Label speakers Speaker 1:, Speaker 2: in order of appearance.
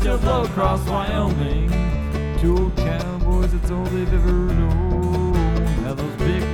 Speaker 1: of love across Wyoming. Two old cowboys, that's all they've ever known. How those big